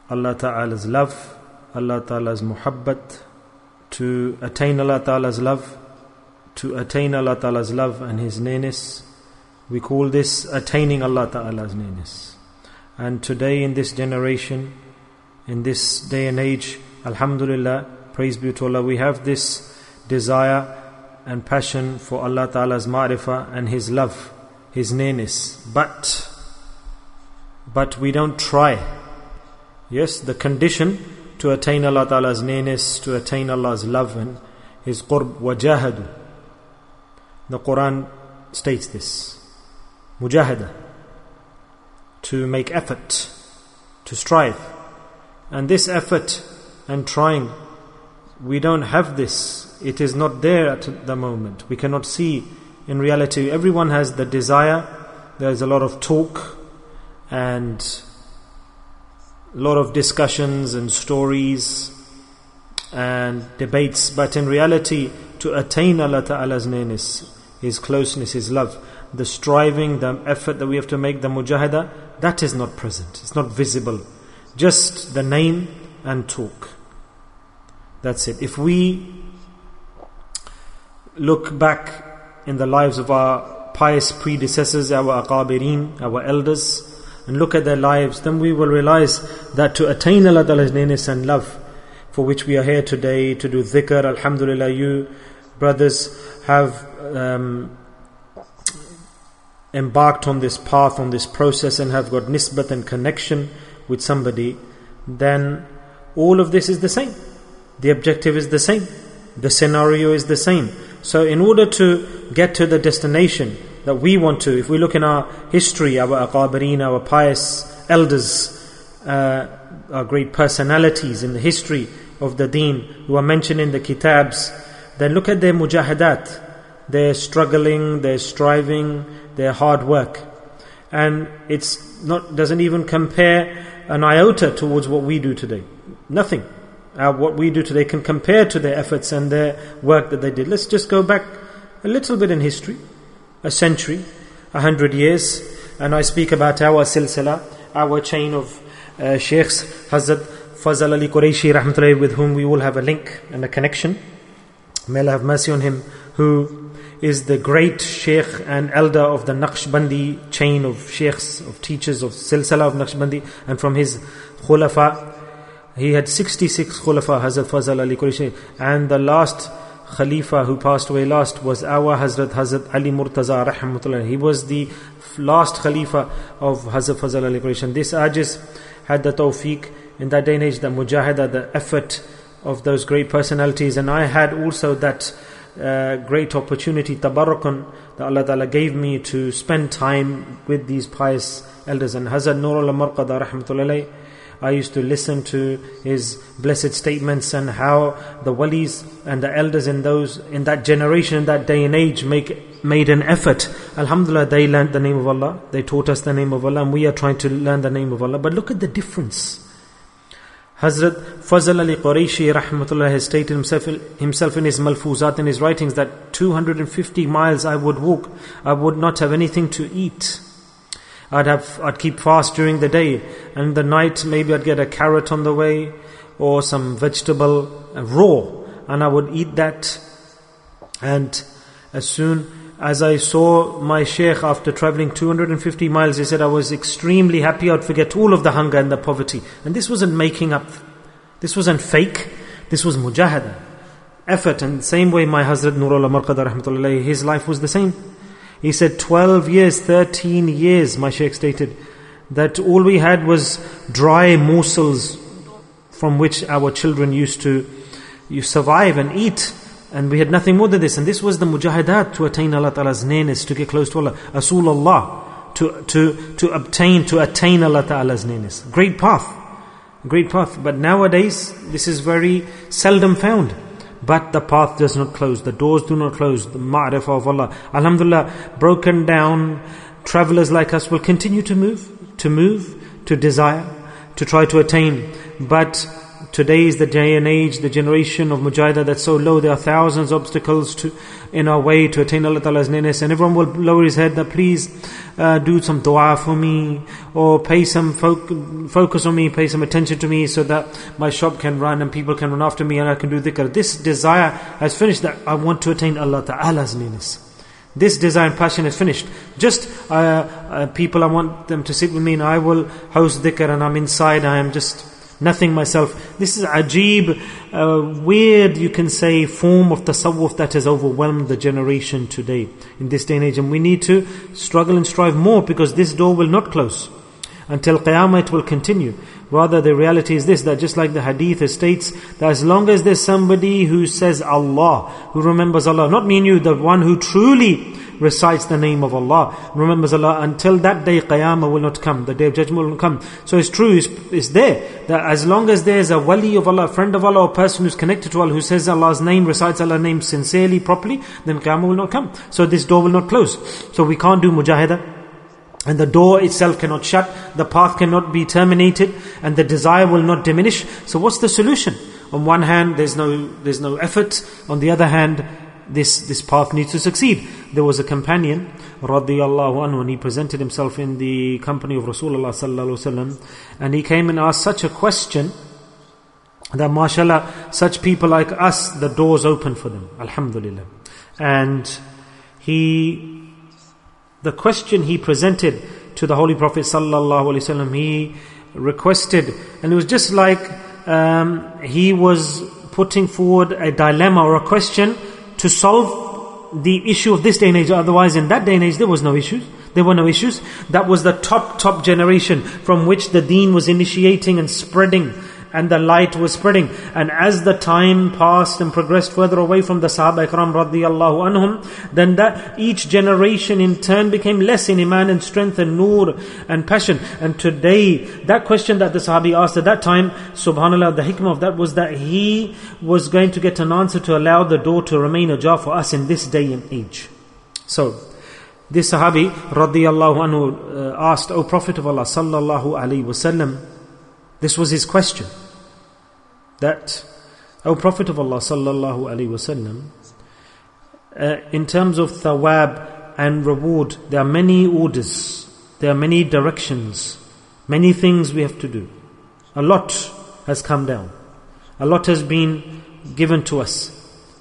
Allah Ta'ala's love, Allah Ta'ala's muhabbat, to attain Allah Ta'ala's love, to attain Allah Ta'ala's love and His nearness. We call this attaining Allah Ta'ala's nearness. And today in this generation, in this day and age, Alhamdulillah, praise be to Allah, we have this desire and passion for Allah Ta'ala's ma'rifah and His love, His nearness. But we don't try. Yes, the condition to attain Allah Ta'ala's nearness, to attain Allah's love and His qurb, wajahadu. The Quran states this. Mujahada. To make effort, to strive. And this effort and trying, we don't have this. It is not there at the moment. We cannot see in reality. Everyone has the desire. There's a lot of talk and a lot of discussions and stories and debates, but in reality, to attain Allah Ta'ala's nearness, His closeness, His love, the striving, the effort that we have to make, the mujahada, that is not present. It's not visible. Just the name and talk. That's it. If we look back in the lives of our pious predecessors, our aqabireen, our elders, and look at their lives, then we will realize that to attain Allah Ta'ala's nearness and love, for which we are here today, to do dhikr, alhamdulillah, you brothers have embarked on this path, on this process, and have got nisbat and connection with somebody, then all of this is the same. The objective is the same. The scenario is the same. So in order to get to the destination that we want to, if we look in our history, our aqabireen, our pious elders, our great personalities in the history of the deen who are mentioned in the kitabs, then look at their mujahadat, their struggling, their striving, their hard work. And doesn't even compare an iota towards what we do today. Nothing. What we do today can compare to their efforts and their work that they did. Let's just go back a little bit in history, a century, 100 years, and I speak about our silsila, our chain of sheikhs, Hazrat Fazal Ali Quraishi rahmatullahi, with whom we all have a link and a connection. May Allah have mercy on him, who is the great sheikh and elder of the Naqshbandi chain of sheikhs, of teachers of silsila of Naqshbandi, and from his khulafa. He had 66 khulafa, Hazrat Fazal Ali Quraishi, and the last Khalifa who passed away last was our Hazrat Ali Murtaza rahmatullah. He was the last Khalifa of Hazrat Fazal Ali Quraishi. And this Ajis had the tawfiq in that day and age, the mujahada, the effort of those great personalities. And I had also that great opportunity, tabarakun, that Allah Ta'ala gave me to spend time with these pious elders. And Hazrat Nurullah Marqada rahmatullah, I used to listen to his blessed statements and how the walis and the elders in that generation, in that day and age, made an effort. Alhamdulillah, they learned the name of Allah, they taught us the name of Allah, and we are trying to learn the name of Allah. But look at the difference. Hazrat Fazal Ali Quraishi rahmatullah has stated himself in his malfuzat, in his writings, that 250 miles I would walk, I would not have anything to eat. I'd keep fast during the day, and the night maybe I'd get a carrot on the way or some vegetable raw, and I would eat that. And as soon as I saw my sheikh after traveling 250 miles, he said I was extremely happy. I'd forget all of the hunger and the poverty. And this wasn't making up, this wasn't fake, this was mujahada, effort. And the same way my Hazrat Nurullah Marqada rahmatullah, his life was the same. He said 12 years, 13 years, my sheikh stated, that all we had was dry morsels from which our children used to survive and eat. And we had nothing more than this. And this was the mujahadat to attain Allah Ta'ala's nearness, to get close to Allah. Rasulullah, to attain Allah Ta'ala's nearness. Great path. But nowadays, this is very seldom found. But the path does not close, the doors do not close, the ma'rifah of Allah. Alhamdulillah, broken down travelers like us will continue to move, to desire, to try to attain. But today is the day and age, the generation of Mujahidah that's so low. There are thousands of obstacles in our way to attain Allah Ta'ala's nearness, and everyone will lower his head that please do some dua for me, or pay some focus on me, pay some attention to me, so that my shop can run and people can run after me and I can do dhikr. This desire has finished, that I want to attain Allah Ta'ala's nearness. This desire and passion is finished. Just people, I want them to sit with me and I will host dhikr, and I'm inside, I am just nothing myself. This is ajeeb, weird, you can say, form of tasawwuf that has overwhelmed the generation today, in this day and age. And we need to struggle and strive more, because this door will not close. Until Qiyamah it will continue. Rather, the reality is this, that just like the hadith states, that as long as there's somebody who says Allah, who remembers Allah, not me and you, the one who truly recites the name of Allah, remembers Allah, until that day Qiyamah will not come, the day of judgment will not come. So it's true, it's there, that as long as there's a wali of Allah, a friend of Allah, or a person who's connected to Allah, who says Allah's name, recites Allah's name sincerely, properly, then Qiyamah will not come. So this door will not close. So we can't do mujahidah, and the door itself cannot shut, the path cannot be terminated, and the desire will not diminish. So what's the solution? On one hand, there's no effort. On the other hand, this path needs to succeed. There was a companion, radiyallahu anhu, and he presented himself in the company of Rasulullah sallallahu alaihi wasallam, and he came and asked such a question that, mashallah, such people like us, the doors open for them, alhamdulillah. And the question he presented to the Holy Prophet sallallahu alaihi wasallam, he requested, and it was just like he was putting forward a dilemma or a question to solve the issue of this day and age. Otherwise, in that day and age, there was no issues. There were no issues. That was the top generation from which the deen was initiating and spreading, and the light was spreading. And as the time passed and progressed further away from the Sahaba Ikram radiyallahu anhum, then that each generation in turn became less in iman and strength and nur and passion. And today, that question that the Sahabi asked at that time, subhanallah, the hikmah of that was that he was going to get an answer to allow the door to remain ajar for us in this day and age. So, this Sahabi radiyallahu anhu asked, O Prophet of Allah sallallahu alaihi wasallam, this was his question, that, O Prophet of Allah sallallahu alaihi wasallam, in terms of thawab and reward, there are many orders, there are many directions, many things we have to do. A lot has come down, a lot has been given to us,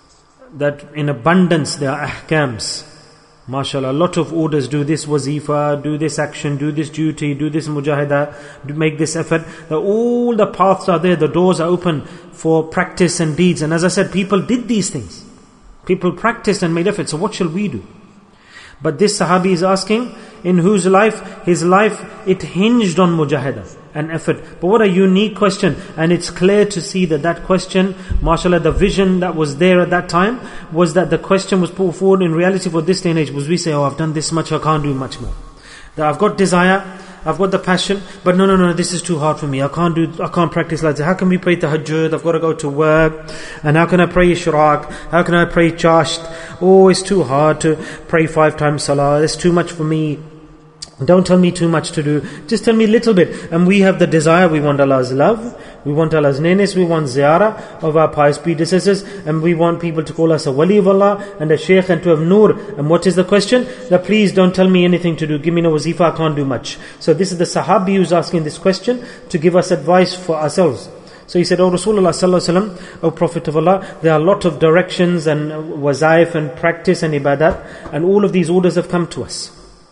that in abundance there are ahkams. MashaAllah, a lot of orders, do this wazifa, do this action, do this duty, do this mujahidah, make this effort. All the paths are there, the doors are open for practice and deeds. And as I said, people did these things. People practiced and made effort. So what shall we do? But this Sahabi is asking, in whose life, his life, it hinged on mujahidah and effort. But what a unique question. And it's clear to see that question, mashallah, the vision that was there at that time, was that the question was put forward in reality for this day and age. Was we say, oh, I've done this much, I can't do much more. That I've got desire, I've got the passion, but no, this is too hard for me. I can't practice like that. How can we pray tahajjud? I've got to go to work. And how can I pray ishraq? How can I pray chasht? Oh, it's too hard to pray 5 times salah. It's too much for me. Don't tell me too much to do. Just tell me a little bit. And we have the desire, we want Allah's love, we want Allah's nearness, we want ziyarah of our pious predecessors, and we want people to call us a wali of Allah and a shaykh and to have nur. And what is the question? That please don't tell me anything to do. Give me no wazifa, I can't do much. So this is the Sahabi who's asking this question to give us advice for ourselves. So he said, O Rasulullah sallallahu alaihi wasallam, O Prophet of Allah, there are a lot of directions and wazaif and practice and ibadat, and all of these orders have come to us.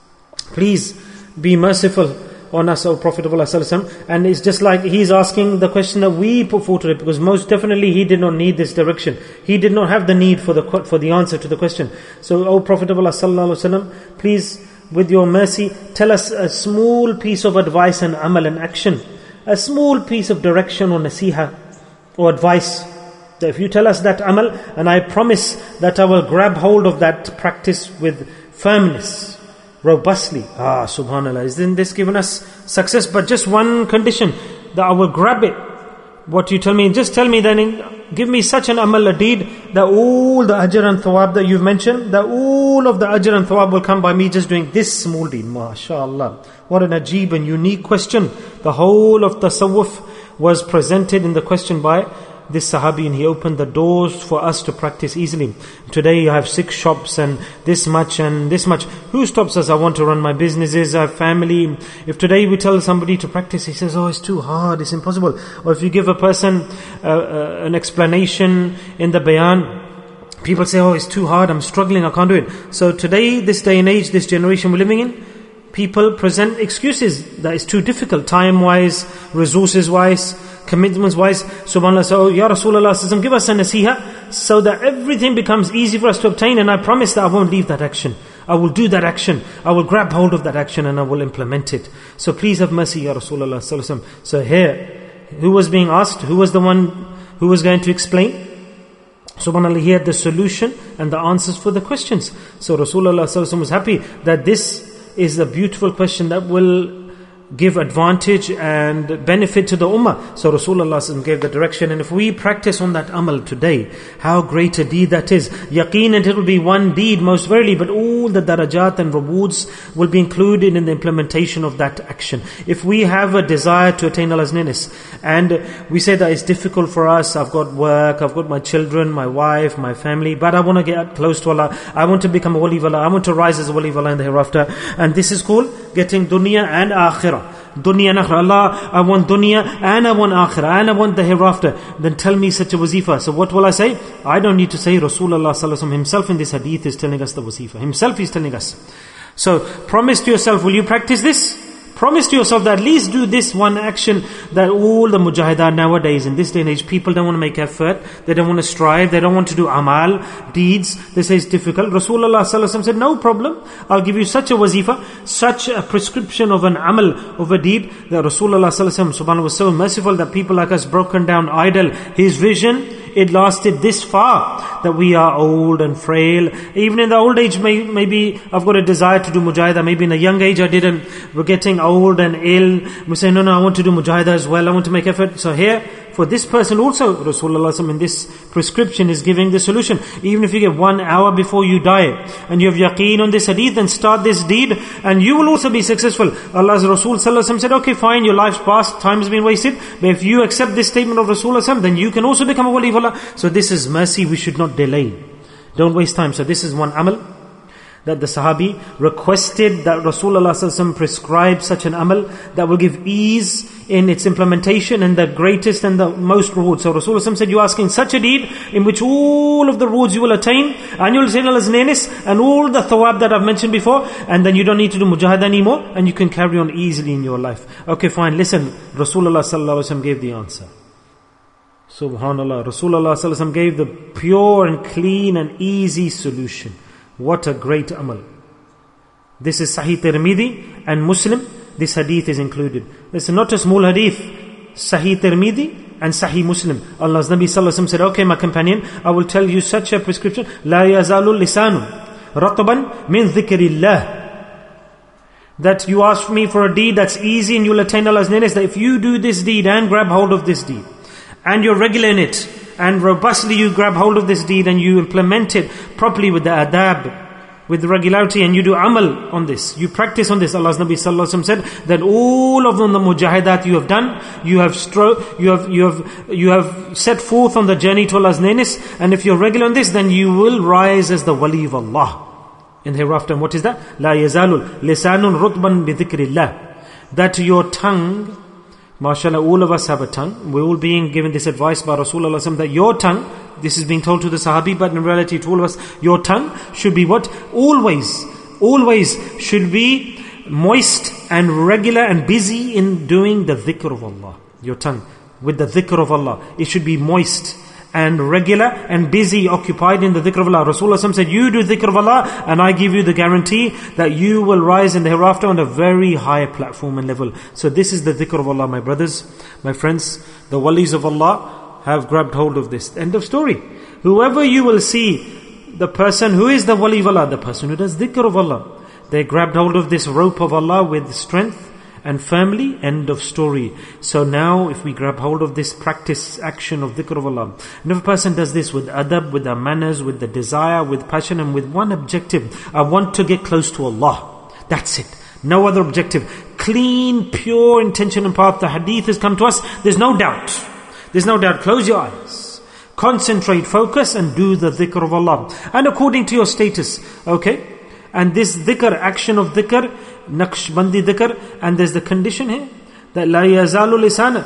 Please be merciful on us, O Prophet of Allah sallallahu alaihi wasallam. And it's just like he's asking the question that we put forward to it, because most definitely he did not need this direction. He did not have the need for the answer to the question. So, O Prophet of Allah sallallahu alaihi wasallam, please, with your mercy, tell us a small piece of advice and amal and action, a small piece of direction or nasiha or advice. That if you tell us that amal, and I promise that I will grab hold of that practice with firmness, robustly. Subhanallah, isn't this given us success? But just one condition, that I will grab it. What you tell me, just tell me then, give me such an amal, a deed, that all the ajr and thawab that you've mentioned, that all of the ajr and thawab will come by me just doing this small deed. MashaAllah. What an ajeeb and unique question. The whole of tasawwuf was presented in the question by this Sahabi, and he opened the doors for us to practice easily. Today you have 6 shops and this much and this much. Who stops us? I want to run my businesses, I have family. If today we tell somebody to practice, he says, oh, it's too hard, it's impossible. Or if you give a person an explanation in the bayan, people say, oh, it's too hard, I'm struggling, I can't do it. So today, this day and age, this generation we're living in, people present excuses that it's too difficult, time-wise, resources-wise, commitments-wise. SubhanAllah, so Ya Rasulullah, give us a nasiha so that everything becomes easy for us to obtain, and I promise that I won't leave that action. I will do that action. I will grab hold of that action and I will implement it. So please have mercy, Ya Rasulullah. So here, who was being asked? Who was the one who was going to explain? SubhanAllah, he had the solution and the answers for the questions. So Rasulullah was happy that this is a beautiful question that will give advantage and benefit to the ummah. So Rasulullah gave the direction, and if we practice on that amal today, how great a deed that is. Yaqeen, and it will be one deed most verily, but all the darajat and rewards will be included in the implementation of that action. If we have a desire to attain Allah's nearness, and we say that it's difficult for us, I've got work, I've got my children, my wife, my family, but I want to get close to Allah, I want to become a wali of Allah, I want to rise as a wali of Allah in the hereafter, and this is called getting dunya and akhirah. Dunya and akhirah. Allah, I want dunya and I want akhirah and I want the hereafter. Then tell me such a wazifa. So what will I say? I don't need to say. Rasulullah sallallahu alaihi wasallam himself in this hadith is telling us the wazifa. Himself is telling us. So promise to yourself, will you practice this? Promise to yourself that at least do this one action that all the mujahidah nowadays, in this day and age, people don't want to make effort, they don't want to strive, they don't want to do amal, deeds, they say it's difficult. Rasulullah sallallahu alaihi wasallam said, no problem, I'll give you such a wazifa, such a prescription of an amal, of a deed, that Rasulullah sallallahu alaihi wasallam, subhanAllah, was so merciful that people like us broken down idle. His vision, it lasted this far, that we are old and frail. Even in the old age, maybe I've got a desire to do mujahidah. Maybe in a young age I didn't. We're getting old and ill. We say, no, I want to do mujahidah as well. I want to make effort. So here, for this person also, Rasulullah in this prescription is giving the solution. Even if you get 1 hour before you die, and you have yaqeen on this hadith, then start this deed, and you will also be successful. Allah's Rasul said, okay, fine, your life's passed, time has been wasted, but if you accept this statement of Rasulullah, then you can also become a wali of Allah. So this is mercy, we should not delay. Don't waste time. So this is one amal that the Sahabi requested that Rasulullah prescribe such an amal that will give ease in its implementation and the greatest and the most reward. So Rasulullah said, you're asking such a deed in which all of the rewards you will attain, and you will attain Allah's nearness, and all the thawab that I've mentioned before, and then you don't need to do mujahidah anymore, and you can carry on easily in your life. Okay, fine, listen, Rasulullah gave the answer. Subhanallah, Rasulullah gave the pure and clean and easy solution. What a great amal. This is Sahih Tirmidhi and Muslim. This hadith is included. It's not a small hadith. Sahih Tirmidhi and Sahih Muslim. Allah's Nabi sallallahu alaihi wasallam said, okay, my companion, I will tell you such a prescription. La yazalu lisanu rataban min dhikrillah. That you ask me for a deed that's easy and you'll attain Allah's nearness. That if you do this deed and grab hold of this deed, and you're regular in it, and robustly you grab hold of this deed and you implement it properly with the adab, with the regularity, and you do amal on this, you practice on this. Allah's Nabi sallallahu alaihi wasallam said that all of them, the mujahidat you have done, you have set forth on the journey to Allah's nearness, and if you're regular on this, then you will rise as the wali of Allah in the hereafter. And what is that? La yazalul lisanun rutban bi dhikrillah. That your tongue, mashallah, all of us have a tongue. We're all being given this advice by Rasulullah that your tongue, this is being told to the Sahabi, but in reality to all of us, your tongue should be what? Always should be moist and regular and busy in doing the dhikr of Allah. Your tongue, with the dhikr of Allah, it should be moist and regular and busy, occupied in the dhikr of Allah. Rasulullah said, you do dhikr of Allah, and I give you the guarantee that you will rise in the hereafter on a very high platform and level. So this is the dhikr of Allah, my brothers, my friends. The walis of Allah have grabbed hold of this. End of story. Whoever you will see, the person who is the wali of Allah, the person who does dhikr of Allah, they grabbed hold of this rope of Allah with strength and firmly. End of story. So now if we grab hold of this practice action of dhikr of Allah, and if a person does this with adab, with the manners, with the desire, with passion, and with one objective, I want to get close to Allah. That's it. No other objective. Clean, pure intention and path. The hadith has come to us. There's no doubt. There's no doubt. Close your eyes. Concentrate, focus, and do the dhikr of Allah. And according to your status, okay? And this dhikr, action of dhikr, Naqshbandi dhikr, and there's the condition here, that la yazalu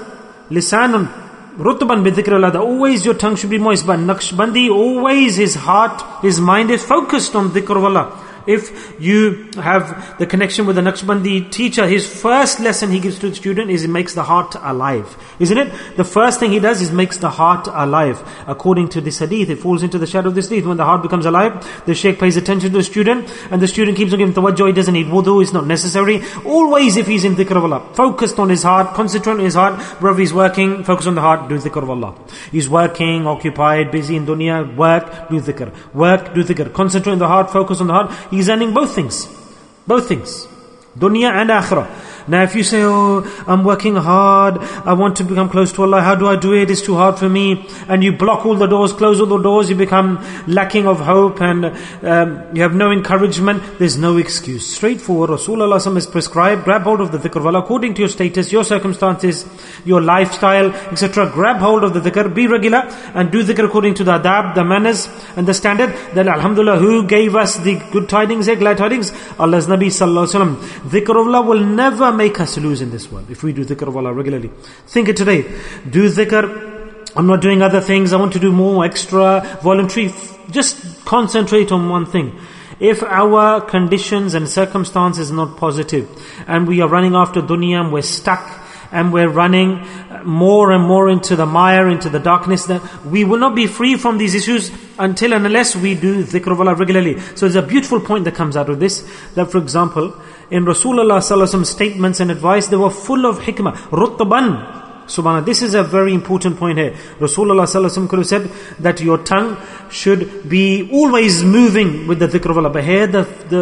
lisanun rutban bi dhikr Allah. Always your tongue should be moist. But Naqshbandi, always his heart, his mind is focused on dhikr of Allah. If you have the connection with the Naqshbandi teacher, his first lesson he gives to the student is he makes the heart alive. Isn't it? The first thing he does is makes the heart alive. According to this hadith, it falls into the shadow of this hadith. When the heart becomes alive, the shaykh pays attention to the student, and the student keeps on giving tawajjuh. He doesn't need wudu, it's not necessary. Always if he's in dhikr of Allah, focused on his heart, concentrate on his heart. Wherever he's working, focus on the heart, do dhikr of Allah. He's working, occupied, busy in dunya, work, do dhikr. Work, do dhikr. Concentrate on the heart, focus on the heart. He's earning both things. Both things. Dunya and akhirah. Now if you say, oh, I'm working hard, I want to become close to Allah, how do I do it? It's too hard for me. And you block all the doors, close all the doors, you become lacking of hope and you have no encouragement. There's no excuse. Straightforward, Rasulullah has prescribed, grab hold of the dhikr of Allah according to your status, your circumstances, your lifestyle, etc. Grab hold of the dhikr, be regular and do dhikr according to the adab, the manners and the standard. Then alhamdulillah, who gave us the good tidings, glad tidings? Allah's Nabi sallallahu alaihi wasallam. Dhikr of Allah will never make us lose in this world if we do dhikr of Allah regularly. Think it today. Do dhikr. I'm not doing other things. I want to do more extra voluntary. Just concentrate on one thing. If our conditions and circumstances are not positive and we are running after dunya and we're stuck and we're running more and more into the mire, into the darkness, that we will not be free from these issues until and unless we do dhikr of Allah regularly. So there's a beautiful point that comes out of this, that for example, in Rasulullah sallallahu alaihi wasallam statements and advice, they were full of hikmah. Rutban. Subhanallah. This is a very important point here. Rasulullah sallallahu alaihi wasallam could have said that your tongue should be always moving with the dhikr of Allah. But here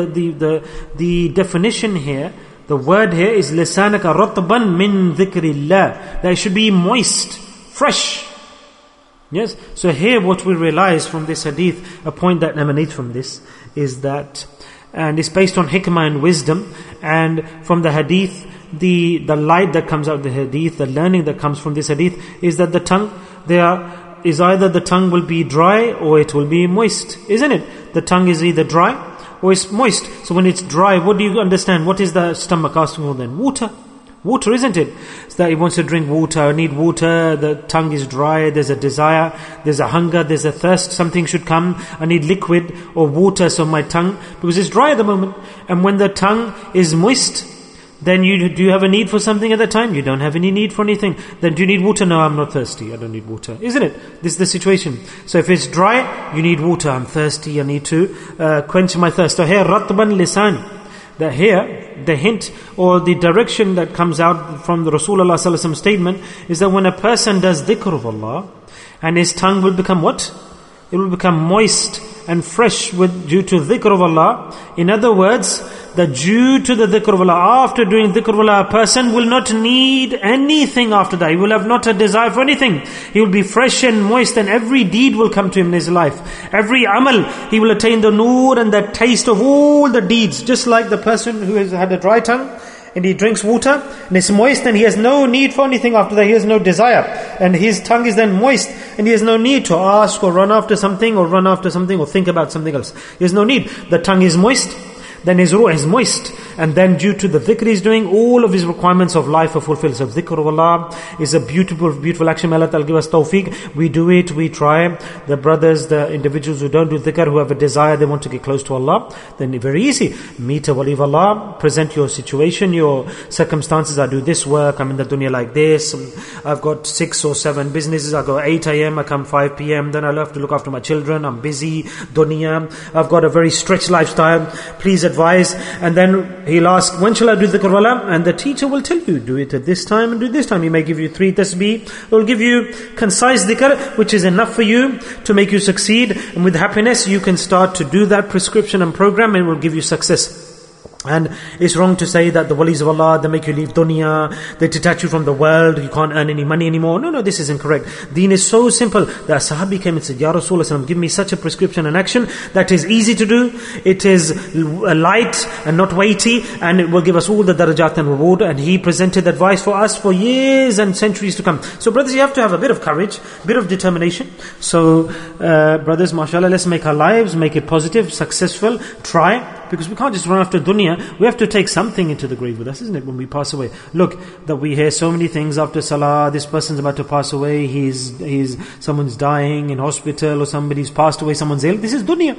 the definition here, the word here is lisanaka ratban min dhikrillah. That it should be moist, fresh. Yes. So here what we realize from this hadith, a point that emanates from this, is that, and it's based on hikmah and wisdom, and from the hadith, the light that comes out of the hadith, the learning that comes from this hadith, is that the tongue, is either the tongue will be dry or it will be moist, isn't it? The tongue is either dry or it's moist. So when it's dry, what do you understand? What is the stomach asking for then? Water. Water, isn't it? So that he wants to drink water, I need water, the tongue is dry, there's a desire, there's a hunger, there's a thirst, something should come, I need liquid or water, so my tongue, because it's dry at the moment. And when the tongue is moist, then do you have a need for something at that time? You don't have any need for anything. Then do you need water? No, I'm not thirsty, I don't need water. Isn't it? This is the situation. So if it's dry, you need water, I'm thirsty, I need to quench my thirst. So here, ratban lisan. That here, the hint or the direction that comes out from the Rasulullah sallallahu alaihi wasallam statement is that when a person does dhikr of Allah, and his tongue will become what? It will become moist and fresh due to dhikr of Allah. In other words, that due to the dhikr of Allah, after doing dhikr of Allah, a person will not need anything after that. He will have not a desire for anything. He will be fresh and moist, and every deed will come to him in his life. Every amal, he will attain the noor and the taste of all the deeds. Just like the person who has had a dry tongue, and he drinks water, and it's moist, and he has no need for anything after that. He has no desire. And his tongue is then moist, and he has no need to ask or run after something or think about something else. He has no need. The tongue is moist, then his ruh is moist, and then due to the dhikr he's doing, all of his requirements of life are fulfilled. So dhikr of Allah is a beautiful, beautiful action. May Allah Ta'ala give us tawfiq. We do it, we try. The brothers, the individuals who don't do dhikr, who have a desire, they want to get close to Allah, then very easy. Meet a wali of Allah, present your situation, your circumstances. I do this work, I'm in the dunya like this, I've got 6 or 7 businesses, I go 8 a.m., I come 5 p.m, then I'll have to look after my children, I'm busy, dunya, I've got a very stretched lifestyle, please advise. And then he'll ask, when shall I do dhikr of Allah? And the teacher will tell you, do it at this time and do this time. He may give you 3 tasbih. He will give you concise dhikr, which is enough for you to make you succeed. And with happiness, you can start to do that prescription and program, and it will give you success. And it's wrong to say that the walis of Allah, they make you leave dunya, they detach you from the world, you can't earn any money anymore. No, this is incorrect. Deen is so simple that a Sahabi came and said, Ya Rasulullah, give me such a prescription and action that is easy to do, it is light and not weighty, and it will give us all the darajat and reward. And he presented advice for us for years and centuries to come. So brothers, you have to have a bit of courage, a bit of determination. So brothers, mashallah, let's make our lives, make it positive, successful, try. Because we can't just run after dunya. We have to take something into the grave with us, isn't it, when we pass away? Look, that we hear so many things after salah, this person's about to pass away, someone's dying in hospital, or somebody's passed away, someone's ill. This is dunya.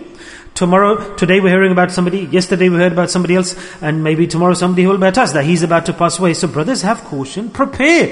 Today we're hearing about somebody, yesterday we heard about somebody else, and maybe tomorrow somebody will bet us that he's about to pass away. So brothers, have caution, prepare,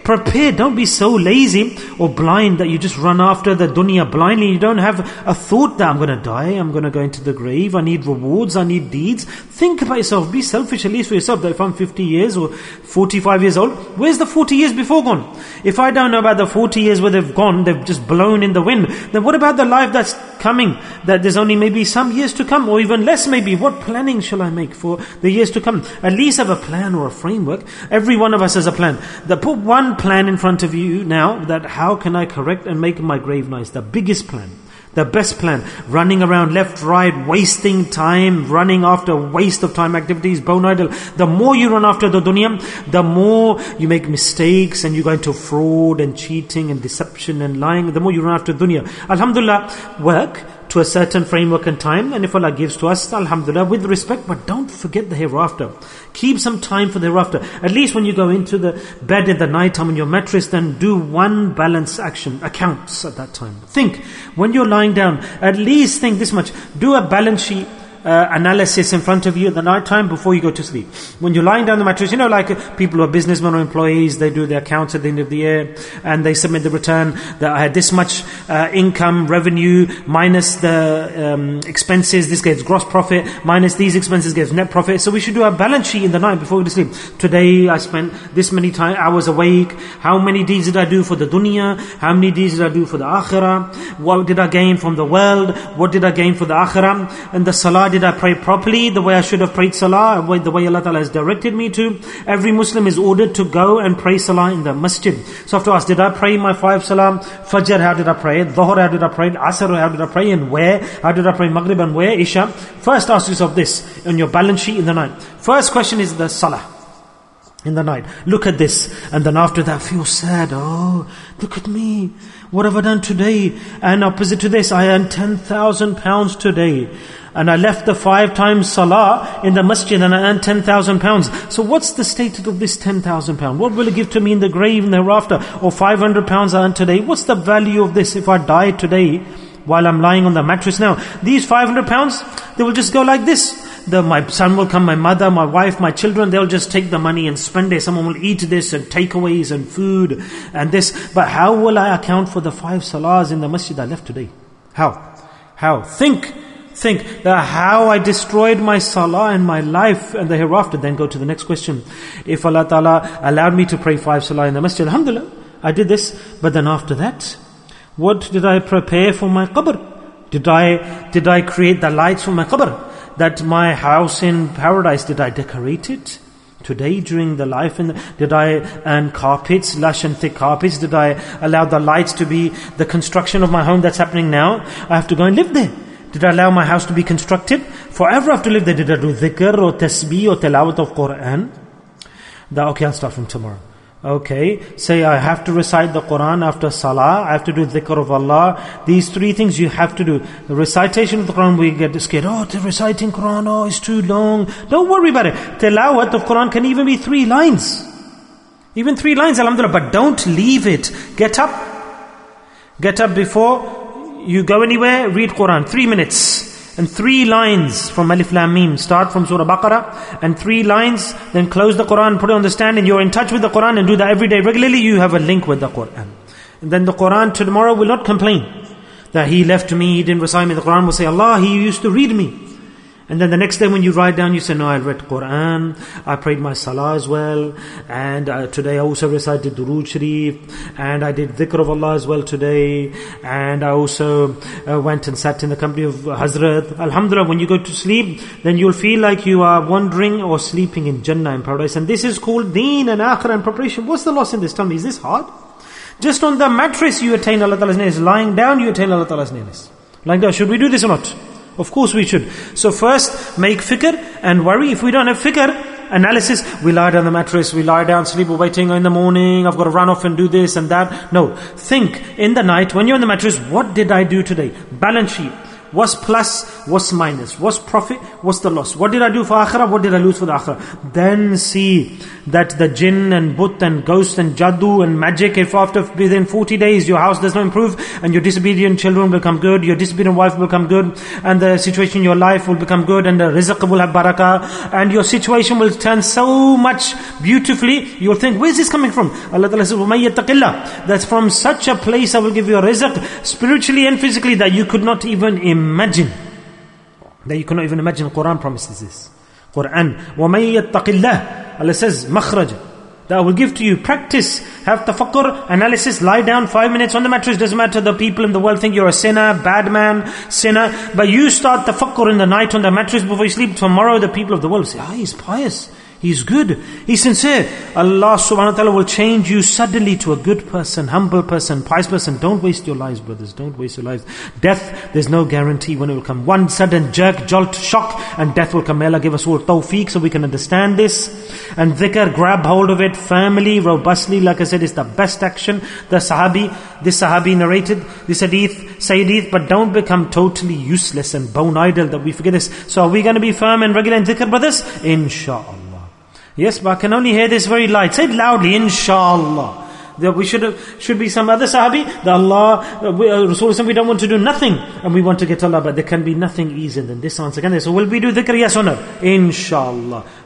don't be so lazy or blind that you just run after the dunya blindly. You don't have a thought that I'm going to die, I'm going to go into the grave, I need rewards, I need deeds. Think about yourself, be selfish at least for yourself, that if I'm 50 years or 45 years old, where's the 40 years before gone? If I don't know about the 40 years where they've gone, they've just blown in the wind, then what about the life that's coming, that there's only maybe some years to come, or even less maybe? What planning shall I make for the years to come? At least have a plan or a framework. Every one of us has a plan. Put one plan in front of you now, that how can I correct and make my grave nice? The biggest plan, the best plan. Running around left, right, wasting time, running after waste of time activities, bone idle. The more you run after the dunya, the more you make mistakes and you go into fraud and cheating and deception and lying. The more you run after dunya. Alhamdulillah, work to a certain framework and time, and if Allah gives to us, alhamdulillah, with respect, but don't forget the hereafter. Keep some time for the hereafter. At least when you go into the bed in the night time on your mattress, then do one balance action, accounts at that time. Think, when you're lying down, at least think this much. Do a balance sheet analysis in front of you at the night time before you go to sleep. When you're lying down on the mattress, like people who are businessmen or employees, they do their accounts at the end of the year and they submit the return that I had this much income, revenue, minus the expenses, this gives gross profit, minus these expenses gives net profit. So we should do a balance sheet in the night before we go to sleep. Today I spent this many hours awake. How many deeds did I do for the dunya? How many deeds did I do for the akhirah? What did I gain from the world? What did I gain for the akhirah? And the salah, did I pray properly the way I should have prayed salah, the way Allah Ta'ala has directed me to? Every Muslim is ordered to go and pray salah in the masjid. So I have to ask, did I pray my 5 salah? Fajr, how did I pray it? Dhuhr, how did I pray it? Asr, how did I pray, and where? How did I pray Maghrib and where? Isha. First ask yourself this on your balance sheet in the night. First question is the salah in the night. Look at this, and then after that feel sad. Oh, look at me. What have I done today? And opposite to this, I earned £10,000 today. And I left the 5 times salah in the masjid and I earned £10,000. So what's the status of this £10,000? What will it give to me in the grave and thereafter? Or £500 I earned today? What's the value of this if I die today while I'm lying on the mattress now? These £500, they will just go like this. My son will come, my mother, my wife, my children, they'll just take the money and spend it. Someone will eat this and takeaways and food and this. But how will I account for the 5 salahs in the masjid I left today? How? Think that how I destroyed my salah and my life and the hereafter. Then go to the next question. If Allah Ta'ala allowed me to pray 5 salah in the masjid, alhamdulillah, I did this. But then after that, what did I prepare for my qabr? Did I create the lights for my qabr? That my house in paradise, did I decorate it? Today during the life, did I earn carpets, lush and thick carpets? Did I allow the lights to be the construction of my home that's happening now? I have to go and live there. Did I allow my house to be constructed? Forever I have to live there. Did I do dhikr or tasbih or tilawat of Quran? Okay, I'll start from tomorrow. Okay, say I have to recite the Quran after salah, I have to do dhikr of Allah. These 3 things you have to do. The recitation of the Quran, we get scared. Reciting Quran, it's too long. Don't worry about it. Tilawat of Quran can even be 3 lines. Even 3 lines, alhamdulillah. But don't leave it. Get up before you go anywhere, read Quran, 3 minutes. And 3 lines from Alif Lam Mim. Start from Surah Baqarah and 3 lines, then close the Quran, put it on the stand, and you're in touch with the Quran and do that every day regularly. You have a link with the Quran. And then the Quran tomorrow will not complain that he left me, he didn't recite me. The Quran will say, Allah, he used to read me. And then the next day when you write down, you say, no, I read Quran, I prayed my salah as well, and today I also recited Durood Sharif, and I did dhikr of Allah as well today, and I also went and sat in the company of Hazrat. Alhamdulillah, when you go to sleep, then you'll feel like you are wandering or sleeping in Jannah, in paradise. And this is called deen and akhirah and preparation. What's the loss in this? Tell me, is this hard? Just on the mattress you attain Allah Ta'ala's nearness. Lying down you attain Allah Ta'ala's nearness. Lying down, should we do this or not? Of course we should. So first, make fikr and worry. If we don't have fikr, analysis, we lie down the mattress, we lie down, sleep, we're waiting in the morning, I've got to run off and do this and that. No, think in the night, when you're on the mattress, what did I do today? Balance sheet. What's plus, what's minus, what's profit, what's the loss, what did I do for akhirah, what did I lose for the akhirah. Then see that the jinn and bhut and ghost and jadoo and magic, if after within 40 days your house does not improve and your disobedient children will become good, your disobedient wife will become good, and the situation in your life will become good, and the rizq will have barakah, and your situation will turn so much beautifully, you'll think, where's this coming from? Allah Ta'ala says, وَمَن يَتَّقِ اللَّهِ, that's from such a place I will give you a rizq, spiritually and physically, that you could not even imagine. That you cannot even imagine. Quran promises this. Quran. وَمَن يَتَّقِ اللَّهِ, Allah says, makhraj, that I will give to you. Practice. Have tafakkur, analysis. Lie down 5 minutes on the mattress. Doesn't matter, the people in the world think you're a sinner, bad man, sinner. But you start tafakkur in the night on the mattress before you sleep. Tomorrow the people of the world say, he's pious. He's good. He's sincere. Allah subhanahu wa ta'ala will change you suddenly to a good person, humble person, pious person. Don't waste your lives, brothers. Don't waste your lives. Death, there's no guarantee when it will come. One sudden jerk, jolt, shock, and death will come. May Allah give us all tawfiq so we can understand this. And dhikr, grab hold of it firmly, robustly. Like I said, it's the best action. This Sahabi narrated this hadith, but don't become totally useless and bone idle that we forget this. So are we going to be firm and regular in dhikr, brothers? Inshallah. Yes, but I can only hear this very light. Say it loudly, inshallah. That we should be some other Sahabi, that Allah, Rasulullah, we don't want to do nothing, and we want to get Allah, but there can be nothing easier than this answer. So will we do dhikr, yes or no? Inshallah.